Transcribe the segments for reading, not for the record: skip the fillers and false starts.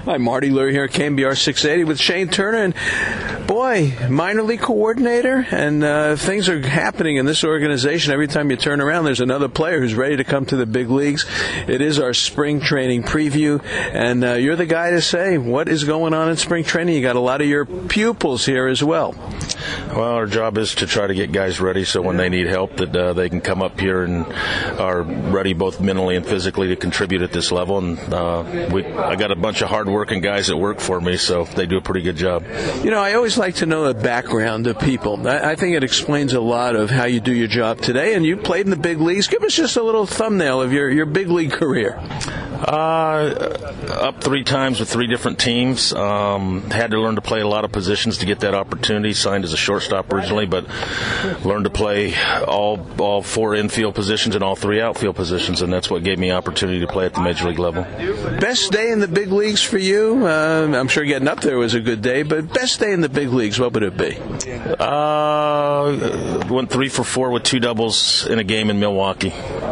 Hi, Marty Lurie here at KNBR 680 with Shane Turner. And, boy, minor league coordinator, and things are happening in this organization. Every time you turn around, there's another player who's ready to come to the big leagues. It is our spring training preview, and you're the guy to say what is going on in spring training. You got a lot of your pupils here as well. Well, our job is to try to get guys ready so when they need help that they can come up here and are ready both mentally and physically to contribute at this level. And I got a bunch of hard-working guys that work for me, so they do a pretty good job. You know, I always like to know the background of people. I think it explains a lot of how you do your job today. And you played in the big leagues. Give us just a little thumbnail of your big league career. Up 3 times with 3 different teams. Had to learn to play a lot of positions to get that opportunity. Signed as a shortstop originally, but learned to play all 4 infield positions and all 3 outfield positions, and that's what gave me opportunity to play at the major league level. Best day in the big leagues for you? I'm sure getting up there was a good day, but best day in the big leagues, what would it be? Went 3 for 4 with 2 doubles in a game in Milwaukee.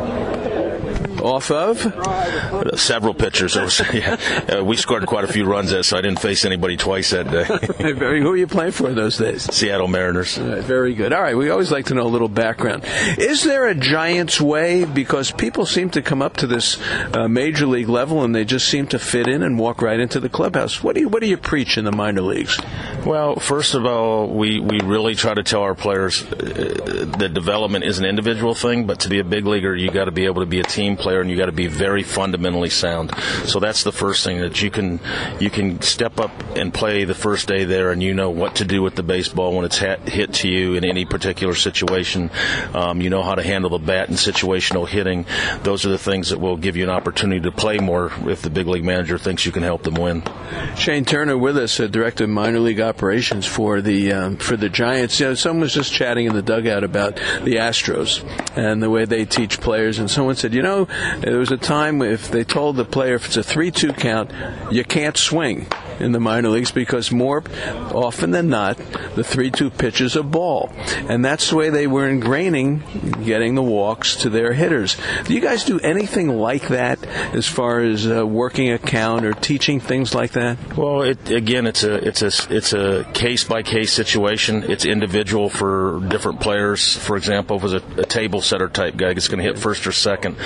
Off of? Several pitchers. We scored quite a few runs, so I didn't face anybody twice that day. Who are you playing for those days? Seattle Mariners. All right, very good. All right, we always like to know a little background. Is there a Giants way? Because people seem to come up to this major league level and they just seem to fit in and walk right into the clubhouse. What do you preach in the minor leagues? Well, first of all, we really try to tell our players that development is an individual thing, but to be a big leaguer, you got to be able to be a team player, and you got to be very fundamentally sound. So that's the first thing, that you can step up and play the first day there, and you know what to do with the baseball when it's hit to you in any particular situation. You know how to handle the bat in situational hitting. Those are the things that will give you an opportunity to play more if the big league manager thinks you can help them win. Shane Turner with us, Director of Minor League Operations for the Giants. You know, someone was just chatting in the dugout about the Astros and the way they teach players, and someone said, you know, there was a time if they told the player if it's a 3-2 count, you can't swing in the minor leagues because more often than not, the 3-2 pitch is a ball. And that's the way they were ingraining getting the walks to their hitters. Do you guys do anything like that as far as working a count or teaching things like that? Well, it's a case-by-case situation. It's individual for different players. For example, if it was a table setter type guy that's going to hit first or second,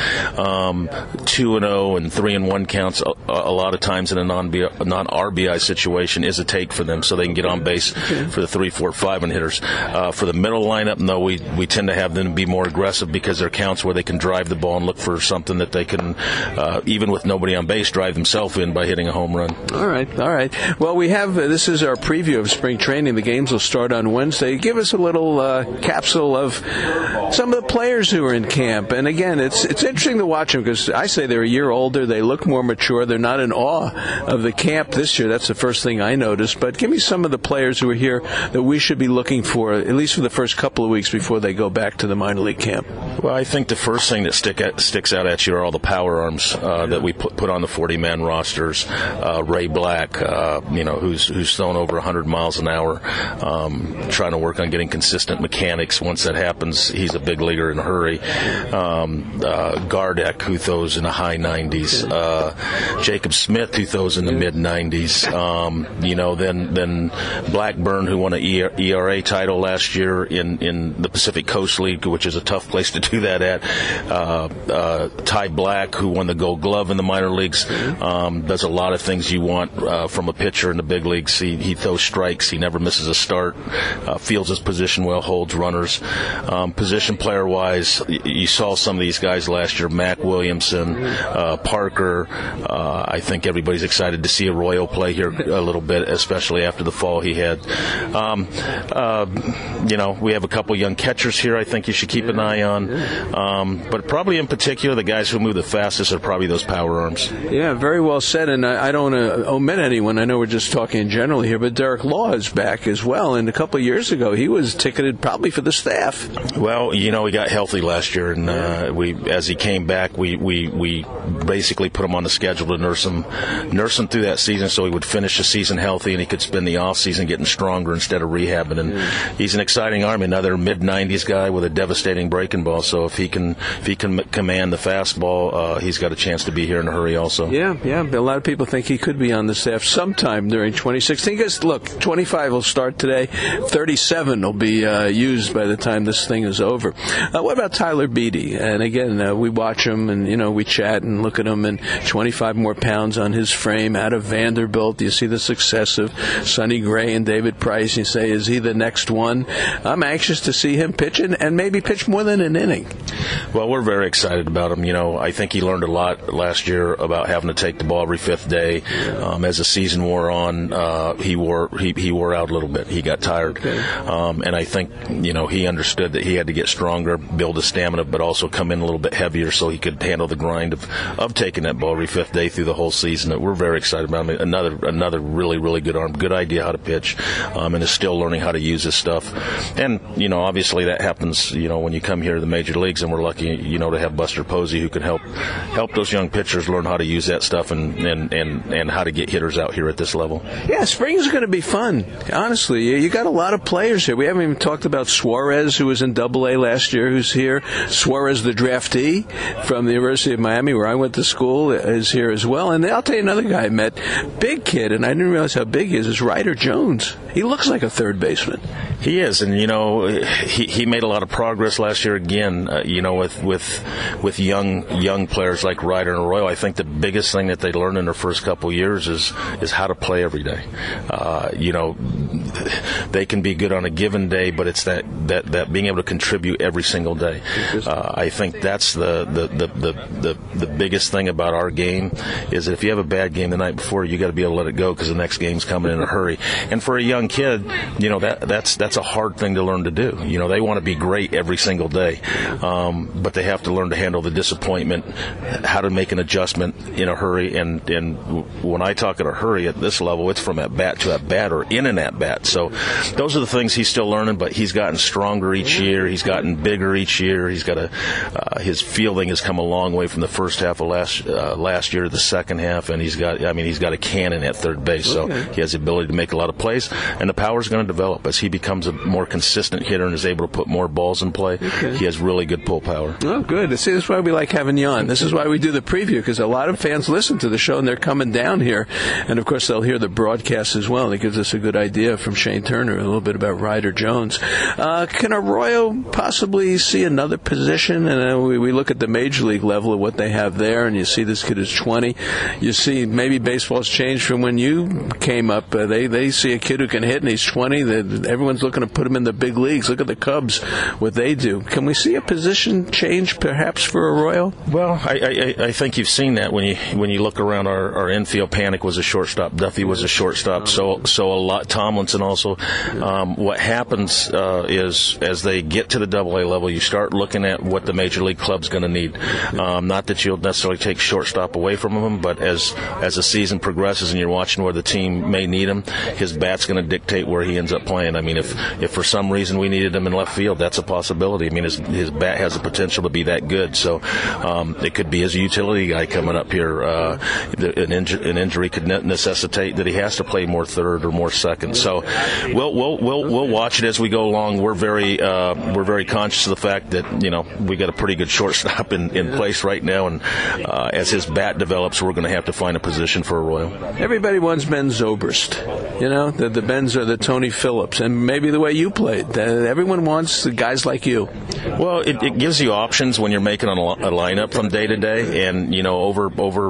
2-0 and 3-1 counts a lot of times in a non-RBI situation is a take for them, so they can get on base for the 3, 4, 5 hitters. For the middle lineup, no, we tend to have them be more aggressive because there are counts where they can drive the ball and look for something that they can, even with nobody on base, drive themselves in by hitting a home run. All right. Well, we have this is our preview of spring training. The games will start on Wednesday. Give us a little capsule of some of the players who are in camp. And again, it's interesting to watch them because I say they're a year older. They look more mature. They're not in awe of the camp this year. That's the first thing I noticed. But give me some of the players who are here that we should be looking for, at least for the first couple of weeks before they go back to the minor league camp. Well, I think the first thing that sticks out at you are all the power arms that we put on the 40-man rosters. Ray Black, who's thrown over 100 miles an hour, trying to work on getting consistent mechanics. Once that happens, he's a big leaguer in a hurry. Gardeck, who throws in the high 90s. Jacob Smith, who throws in the mid-90s. Then Blackburn, who won an ERA title last year in the Pacific Coast League, which is a tough place to do that at. Ty Black, who won the Gold Glove in the minor leagues, does a lot of things you want from a pitcher in the big leagues. He throws strikes. He never misses a start. Fields his position well, holds runners. Position player-wise, you saw some of these guys last year, Mac Williamson, Parker. I think everybody's excited to see Arroyo play here a little bit, especially after the fall he had. We have a couple young catchers here I think you should keep an eye on. But probably in particular, the guys who move the fastest are probably those power arms. Yeah, very well said. And I don't want to omit anyone. I know we're just talking generally here, but Derek Law is back as well. And a couple of years ago, he was ticketed probably for the staff. Well, he got healthy last year, and as he came back, we basically put him on the schedule to nurse him through that season so he would finish the season healthy and he could spend the off season getting stronger instead of rehabbing. And he's an exciting arm, another mid-90s guy with a devastating breaking ball. also. If he can command the fastball, he's got a chance to be here in a hurry also. Yeah. A lot of people think he could be on the staff sometime during 2016. Because, look, 25 will start today. 37 will be used by the time this thing is over. What about Tyler Beede? And again, we watch him and, we chat and look at him, and 25 more pounds on his frame out of Vanderbilt. You see the success of Sonny Gray and David Price. You say, is he the next one? I'm anxious to see him pitch and maybe pitch more than an inning. Well, we're very excited about him. I think he learned a lot last year about having to take the ball every fifth day. As the season wore on, he wore out a little bit. He got tired. Okay. And I think, he understood that he had to get stronger, build his stamina, but also come in a little bit heavier so he could handle the grind of taking that ball every fifth day through the whole season. We're very excited about him. Another really, really good arm, good idea how to pitch, and is still learning how to use this stuff. And, obviously that happens, when you come here to the major leagues, and we're lucky, to have Buster Posey who can help those young pitchers learn how to use that stuff and how to get hitters out here at this level. Yeah, spring's going to be fun. Honestly, you got a lot of players here. We haven't even talked about Suarez, who was in Double-A last year, who's here. Suarez, the draftee from the University of Miami, where I went to school, is here as well. And I'll tell you another guy I met, big kid, and I didn't realize how big he is Ryder Jones. He looks like a third baseman. He is, and he made a lot of progress last year again. With young players like Ryder and Arroyo, I think the biggest thing that they learn in their first couple years is how to play every day. They can be good on a given day, but it's that being able to contribute every single day. I think that's the biggest thing about our game is that if you have a bad game the night before, you got to be able to let it go because the next game's coming in a hurry. And for a young kid, that's a hard thing to learn to do. They want to be great every single day, but they have to learn to handle the disappointment, how to make an adjustment in a hurry. And when I talk in a hurry at this level, it's from at bat to at bat or in an at bat. So those are the things he's still learning, but he's gotten stronger each year. He's gotten bigger each year. He's got his fielding has come a long way from the first half of last year to the second half, and he's got a cannon at third base. So he has the ability to make a lot of plays, and the power's going to develop as he becomes a more consistent hitter and is able to put more balls in play. Okay. He has really good pull power. Oh, good. See, this is why we like having you on. This is why we do the preview, because a lot of fans listen to the show, and they're coming down here. And, of course, they'll hear the broadcast as well. It gives us a good idea from Shane Turner a little bit about Ryder Jones. Can Arroyo possibly see another position? And we look at the major league level of what they have there, and you see this kid is 20. You see maybe baseball's changed from when you came up. They see a kid who can hit, and he's 20. Everyone's looking to put him in the big leagues. Look at the Cubs, what they do. Can we see a position change perhaps for Arroyo? Well, I think you've seen that when you look around our infield. Panic was a shortstop. Duffy was a shortstop. So a lot. Tomlinson also. What happens is as they get to the Double-A level, you start looking at what the major league club's going to need. Not that you'll necessarily take shortstop away from him, but as the season progresses and you're watching where the team may need him, his bat's going to dictate where he ends up playing. I mean, if for some reason we needed him in left field, that's a possibility. I mean, his bat has the potential to be that good. So it could be as a utility guy coming up here. An injury could necessitate that he has to play more third or more second. So we'll watch it as we go along. We're very conscious of the fact that we got a pretty good shortstop in place right now, and as his bat develops, we're going to have to find a position for Arroyo. Everybody wants Ben Zobrist. The Bens are the Tony Phillips, and maybe the way you played. Everyone wants guys like you. Well, it gives you options when you're making a lineup from day to day, and over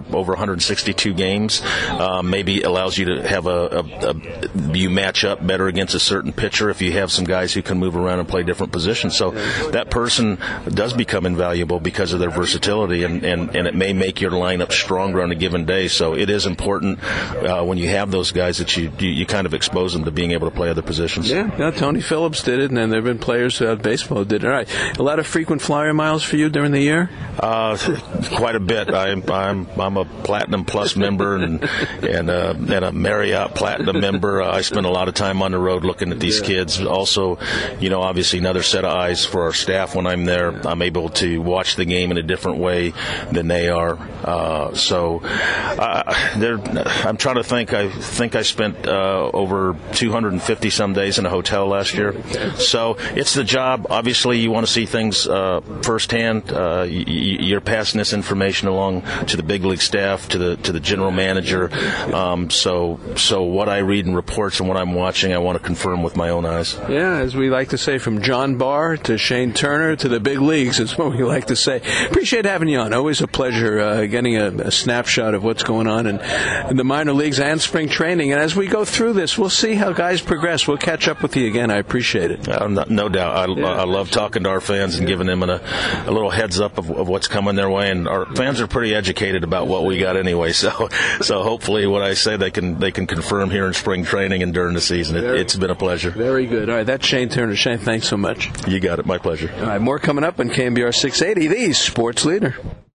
162 games, maybe allows you to have you match up better against a certain pitcher if you have some guys who can move around and play different positions. So that person does become invaluable because of their versatility, and it may make your lineup stronger on a given day. So it is important when you have those guys that you kind of expose them to being able to play other positions. Yeah, Tony Phillips did it, and then there have been players throughout baseball who did it. All right, a lot of frequent flyer miles for you during the year? Quite a bit. I'm a Platinum Plus member and a Marriott Platinum member. I spend a lot of time on the road looking at these kids. Also, obviously another set of eyes for our staff when I'm there. I'm able to watch the game in a different way than they are. I'm trying to think. I think I spent over 250 some days in a hotel last year. So it's the job. Obviously, you want to see things firsthand. You're passing this information along to the big league staff, to the general manager. So what I read in reports and what I'm watching, I want to confirm with my own eyes. Yeah, as we like to say, from John Barr to Shane Turner to the big leagues, is what we like to say. Appreciate having you on. Always a pleasure getting a snapshot of what's going on in the minor leagues and spring training. And as we go through this, we'll see how guys progress. We'll catch up with you again. I appreciate it. No doubt. I love talking to our fans and giving them a little heads up of what's coming their way. And our fans are pretty educated about what we got anyway. So hopefully what I say they can confirm here in spring training and during the season. It's been a pleasure. Very good. All right, that's Shane Turner. Shane, thanks so much. You got it. My pleasure. All right, more coming up on KNBR 680, the sports leader.